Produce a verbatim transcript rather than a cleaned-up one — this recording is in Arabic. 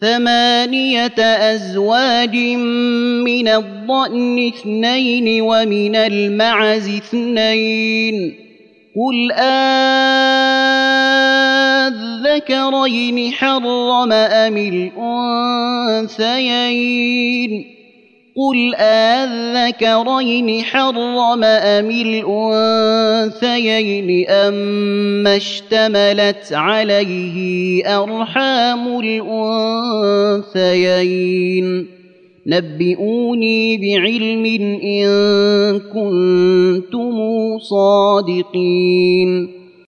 ثمانية أزواج من الضأن اثنين ومن المعز اثنين قل أذكرين حرم أم الأنثيين قل أذكرين حرم أم الأنثيين أما اشتملت عليه أرحام الأنثيين نبئوني بعلم إن كنتم صادقين